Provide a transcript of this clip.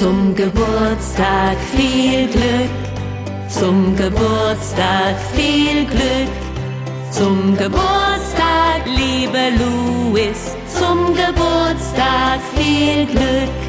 Zum Geburtstag viel Glück, zum Geburtstag viel Glück, zum Geburtstag, liebe Louis, zum Geburtstag viel Glück.